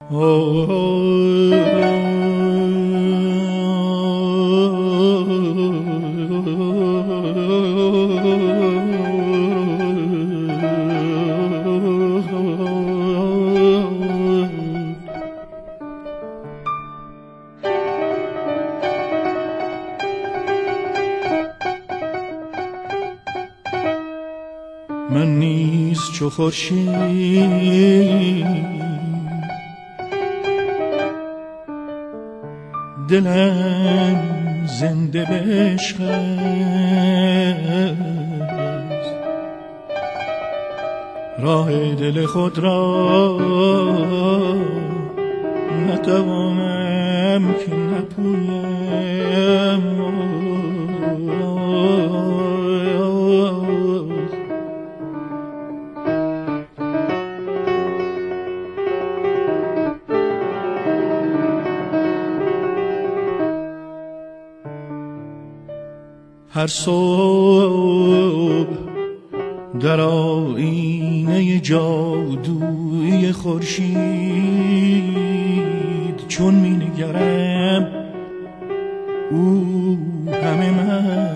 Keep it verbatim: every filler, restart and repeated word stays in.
من نیز چو خورشید دلم زنده به عشق است، راه دل خود را نتوانم که نپویم. هر صبح در آینه جادویی خورشید چون می نگرم او همه من